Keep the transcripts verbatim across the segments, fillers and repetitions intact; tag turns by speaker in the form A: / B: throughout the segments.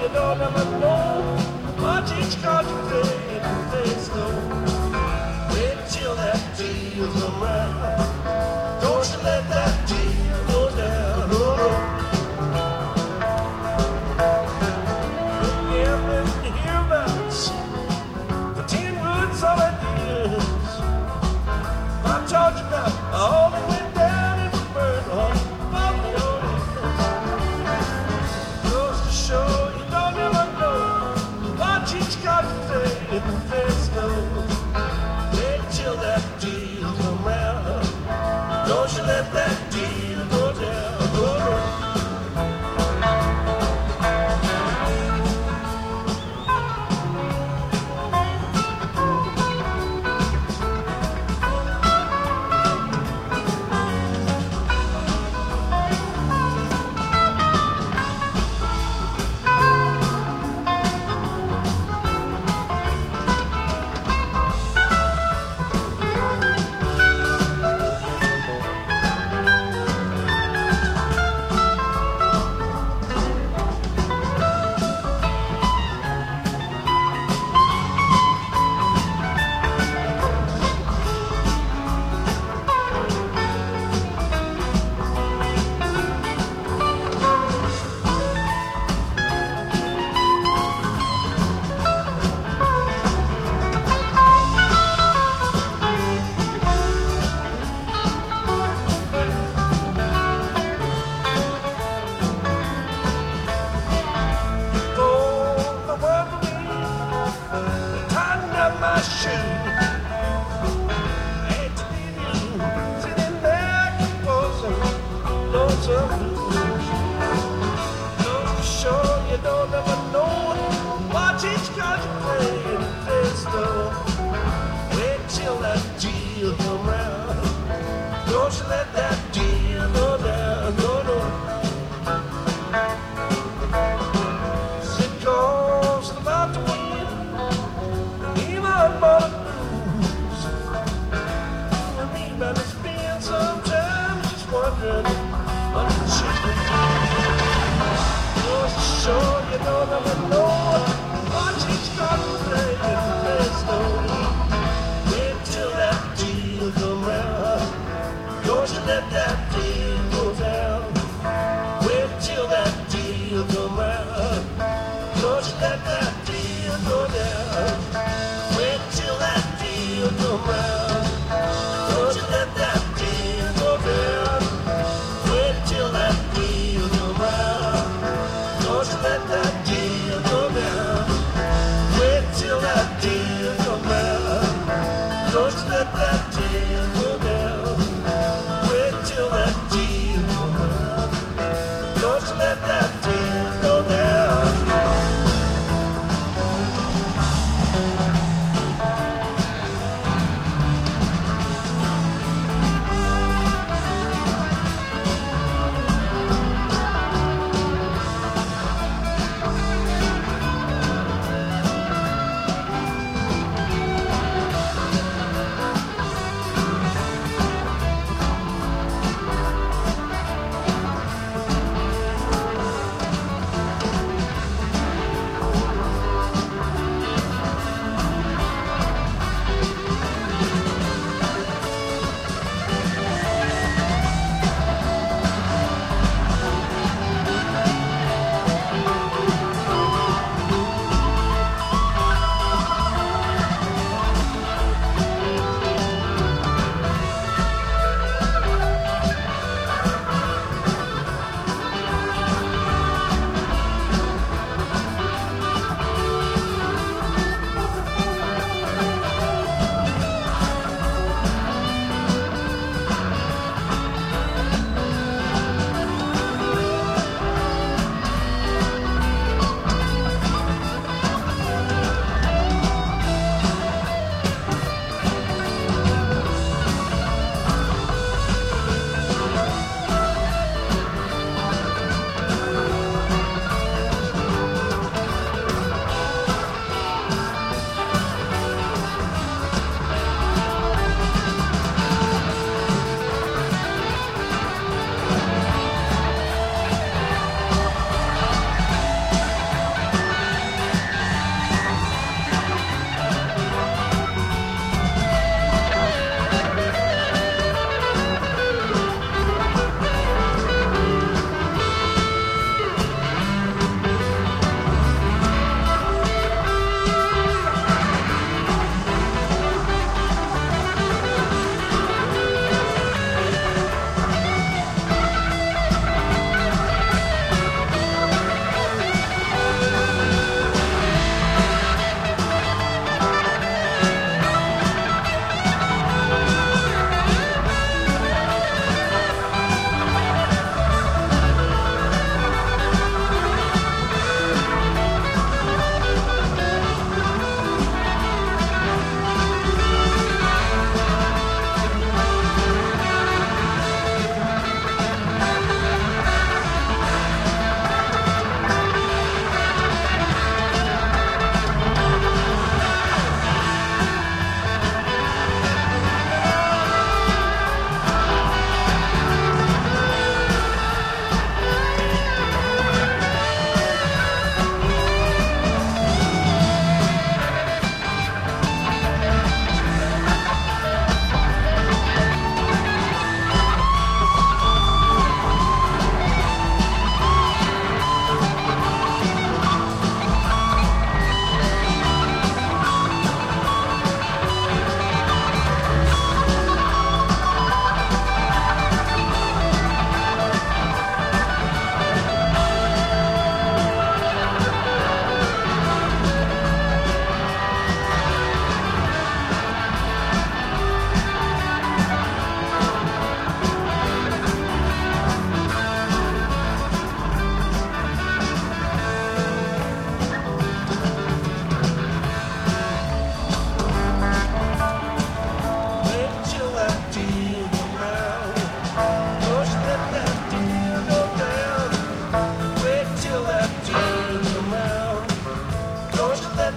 A: you don't ever know what each contemplate and face go. Wait till that deal come round. Don't you let that deal go down, no, no. Yeah, when you hear about the ten good solid years, I told you about all that went down in the burn on the your head. Goes to show you don't ever know what each contemplate and face go. Wait till that deal come round. Don't you let that deal go down, go down. My shoe. I hate to leave you sitting there composing loads of blues. Goes to show you don't ever know what each card you play in the face though. Wait till that deal come round. Don't you let that deal go down, no, no. Sitcoms about to win. But blues. You and me, man, it's been sometimes just wondering what the chicken goes to show you don't ever know what each got to play in the place though. Wait till that deal come round. Don't you let that deal go down. Wait till that deal come round. Don't you let that deal go down. Wait till that deal come round. Don't you let that deal go down. Wait till that deal come round. Don't you let that deal go down. Wait till that deal come round. Don't you let that deal go down. Wait till that deal come round. Don't you let that deal go down.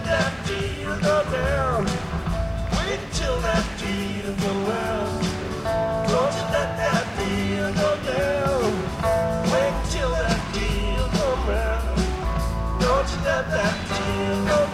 A: let that deal go down. Wait till that deal come round. Don't you let that deal go down. Wait till that deal come round. Don't you let that deal go down.